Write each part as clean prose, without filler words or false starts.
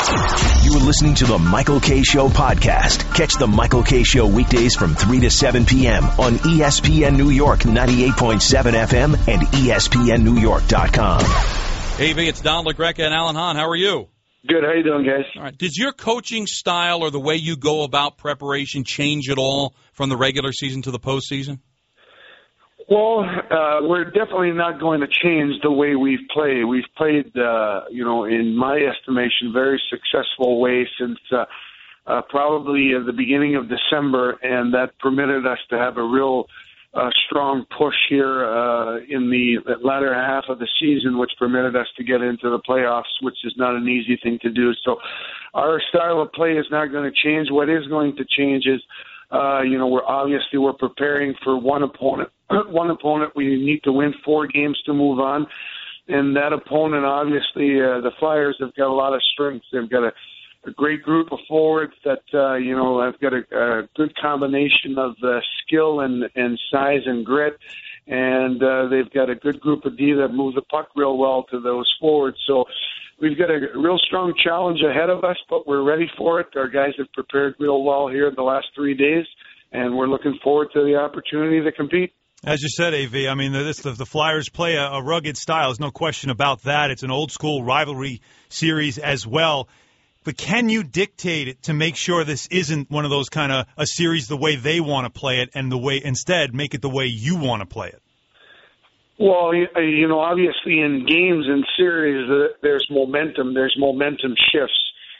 You are listening to the Michael Kay Show podcast. Catch the Michael Kay Show weekdays from 3 to 7 p.m. on ESPN New York 98.7 FM and ESPNNewYork.com. AV, it's Don LaGreca and Alan Hahn. How are you? Good. How you doing, guys? All right. Did your coaching style or the way you go about preparation change at all from the regular season to the postseason? Well, we're definitely not going to change the way we've played. We've played, in my estimation, very successful way since probably the beginning of December, and that permitted us to have a real strong push here in the latter half of the season, which permitted us to get into the playoffs, which is not an easy thing to do. So our style of play is not going to change. What is going to change is, we're preparing for one opponent. One opponent, we need to win 4 games to move on. And that opponent, obviously, the Flyers have got a lot of strengths. They've got a great group of forwards that, have got a good combination of skill and size and grit. And they've got a good group of D that move the puck real well to those forwards. So we've got a real strong challenge ahead of us, but we're ready for it. Our guys have prepared real well here the last 3 days, and we're looking forward to the opportunity to compete. As you said, AV, I mean, the Flyers play a rugged style. There's no question about that. It's an old-school rivalry series as well. But can you dictate it to make sure this isn't one of those kind of a series the way they want to play it and the way instead make it the way you want to play it? Well, obviously in games and series, there's momentum. There's momentum shifts.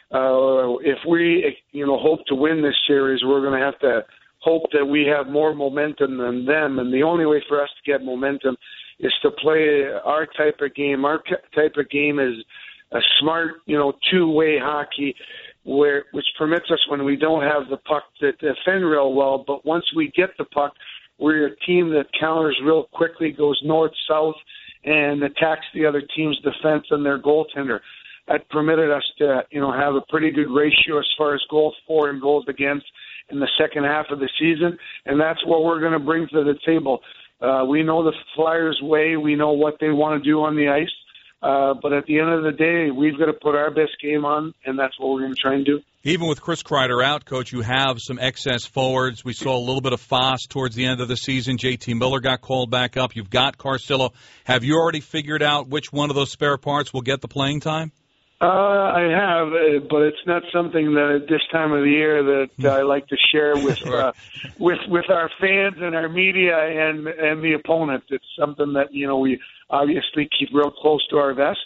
If we, hope to win this series, we're going to have to hope that we have more momentum than them. And the only way for us to get momentum is to play our type of game. Our type of game is a smart, two-way hockey, which permits us, when we don't have the puck, to defend real well. But once we get the puck, we're a team that counters real quickly, goes north-south, and attacks the other team's defense and their goaltender. That permitted us to, have a pretty good ratio as far as goals for and goals against in the second half of the season, and that's what we're going to bring to the table. We know the Flyers' way. We know what they want to do on the ice. But at the end of the day, we've got to put our best game on, and that's what we're going to try and do. Even with Chris Kreider out, Coach, you have some excess forwards. We saw a little bit of Foss towards the end of the season. J.T. Miller got called back up. You've got Carcillo. Have you already figured out which one of those spare parts will get the playing time? I have, but it's not something that at this time of the year that I like to share with our fans and our media and the opponent. It's something that we obviously keep real close to our vest.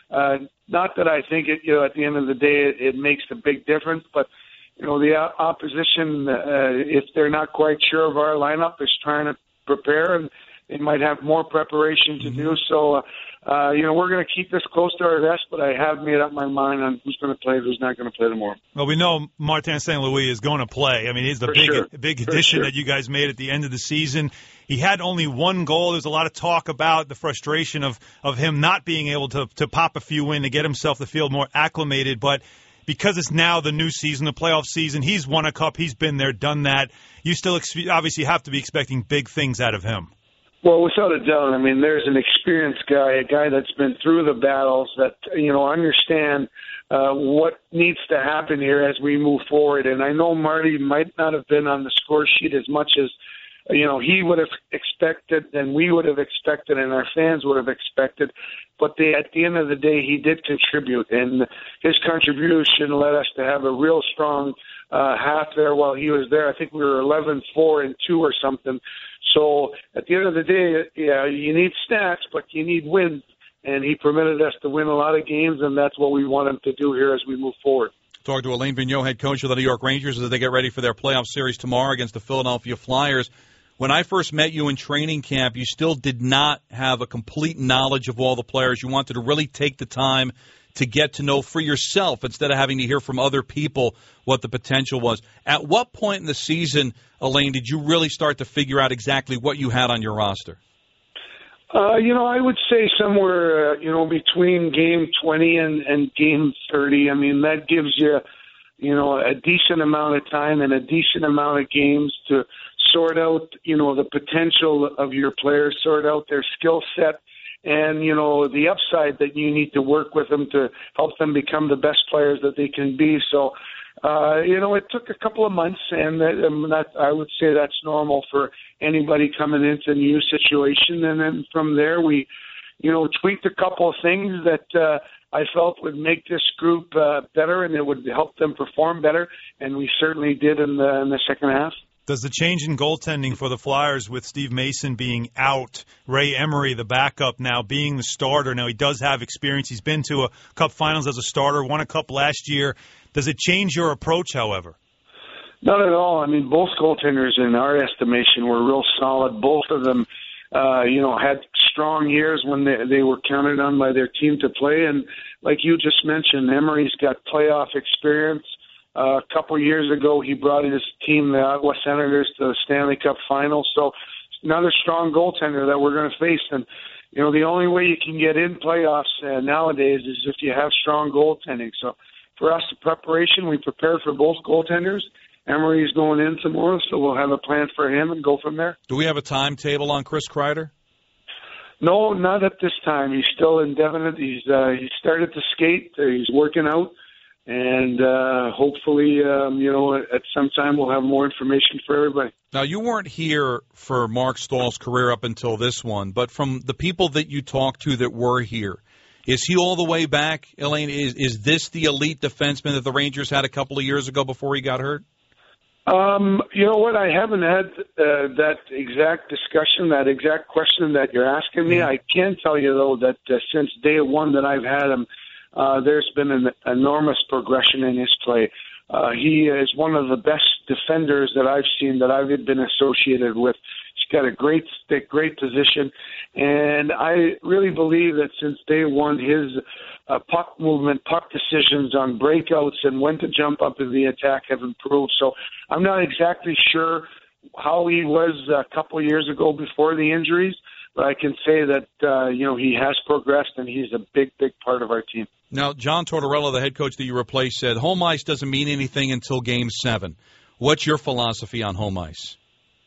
Not that I think it, at the end of the day it makes a big difference, but the opposition, if they're not quite sure of our lineup, is trying to prepare, and they might have more preparation to do. So, we're going to keep this close to our vest, but I have made up my mind on who's going to play, who's not going to play tomorrow. Well, we know Martin St. Louis is going to play. I mean, he's the big addition that you guys made at the end of the season. He had only one goal. There's a lot of talk about the frustration of him not being able to pop a few in to get himself the field more acclimated. But because it's now the new season, the playoff season, he's won a cup. He's been there, done that. You still obviously have to be expecting big things out of him. Well, without a doubt, I mean, there's an experienced guy, a guy that's been through the battles that, understand what needs to happen here as we move forward. And I know Marty might not have been on the score sheet as much as, he would have expected and we would have expected and our fans would have expected. But at the end of the day, he did contribute. And his contribution led us to have a real strong half there while he was there. I think we were 11-4-2 or something. So at the end of the day, you need stats, but you need wins. And he permitted us to win a lot of games, and that's what we want him to do here as we move forward. Talk to Alain Vigneault, head coach of the New York Rangers, as they get ready for their playoff series tomorrow against the Philadelphia Flyers. When I first met you in training camp, you still did not have a complete knowledge of all the players. You wanted to really take the time to get to know for yourself instead of having to hear from other people what the potential was. At what point in the season, Alain, did you really start to figure out exactly what you had on your roster? I would say somewhere, between game 20 and game 30. I mean, that gives you, a decent amount of time and a decent amount of games to sort out, the potential of your players, sort out their skill set, and, you know, the upside that you need to work with them to help them become the best players that they can be. So, you know, it took a couple of months, and that I would say that's normal for anybody coming into a new situation. And then from there, we, you know, tweaked a couple of things that I felt would make this group better, and it would help them perform better, and we certainly did in the second half. Does the change in goaltending for the Flyers with Steve Mason being out, Ray Emery, the backup, now being the starter, now he does have experience, he's been to a Cup Finals as a starter, won a Cup last year, does it change your approach, however? Not at all. I mean, both goaltenders, in our estimation, were real solid. Both of them, you know, had strong years when they were counted on by their team to play. And like you just mentioned, Emery's got playoff experience. A couple years ago, he brought his team, the Ottawa Senators, to the Stanley Cup Finals. So another strong goaltender that we're going to face. And, you know, the only way you can get in playoffs nowadays is if you have strong goaltending. So for us, the preparation, we prepared for both goaltenders. Emery's going in tomorrow, so we'll have a plan for him and go from there. Do we have a timetable on Chris Kreider? No, not at this time. He's still indefinite. He started to skate. He's working out. And hopefully, you know, at some time we'll have more information for everybody. Now, you weren't here for Mark Stahl's career up until this one, but from the people that you talked to that were here, is he all the way back, Elaine? Is this the elite defenseman that the Rangers had a couple of years ago before he got hurt? You know what? I haven't had that exact discussion, that exact question that you're asking me. I can tell you, though, that since day one that I've had him, there's been an enormous progression in his play. He is one of the best defenders that I've seen, that I've been associated with. He's got a great stick, great position, and I really believe that since day one, his puck movement, puck decisions on breakouts and when to jump up in the attack have improved. So I'm not exactly sure how he was a couple of years ago before the injuries, but I can say that, you know, he has progressed, and he's a big, big part of our team. Now, John Tortorella, the head coach that you replaced, said home ice doesn't mean anything until Game 7. What's your philosophy on home ice?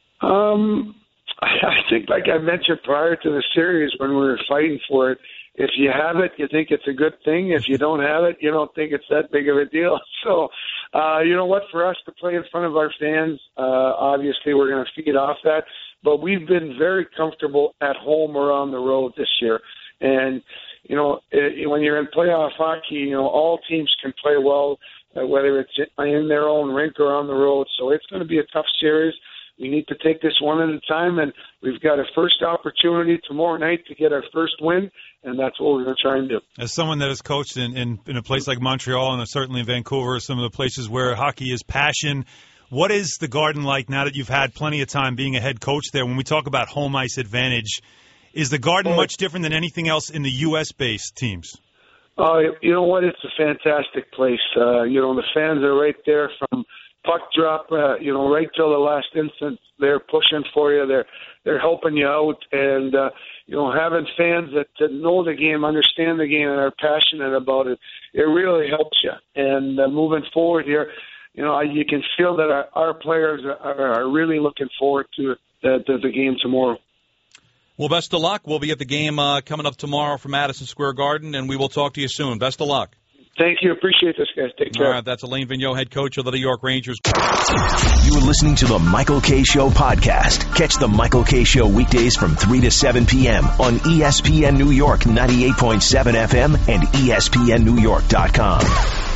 I think, like I mentioned prior to the series when we were fighting for it, if you have it, you think it's a good thing. If you don't have it, you don't think it's that big of a deal. So, you know what, for us to play in front of our fans, obviously we're going to feed off that. But we've been very comfortable at home or on the road this year. And, you know, when you're in playoff hockey, you know, all teams can play well, whether it's in their own rink or on the road. So it's going to be a tough series. We need to take this one at a time, and we've got a first opportunity tomorrow night to get our first win, and that's what we're going to try and do. As someone that has coached in a place like Montreal and certainly Vancouver, some of the places where hockey is passion, what is the Garden like now that you've had plenty of time being a head coach there? When we talk about home ice advantage, is the Garden much different than anything else in the U.S.-based teams? You know what? It's a fantastic place. You know, the fans are right there from puck drop, you know, right till the last instant. They're pushing for you. They're helping you out. And, you know, having fans that know the game, understand the game, and are passionate about it, it really helps you. And moving forward here, you know, you can feel that our players are really looking forward to the game tomorrow. Well, best of luck. We'll be at the game coming up tomorrow from Madison Square Garden, and we will talk to you soon. Best of luck. Thank you. Appreciate this, guys. Take care. All right, that's Alain Vigneault, head coach of the New York Rangers. You are listening to the Michael Kay Show podcast. Catch the Michael Kay Show weekdays from 3 to 7 p.m. on ESPN New York 98.7 FM and ESPNNewYork.com.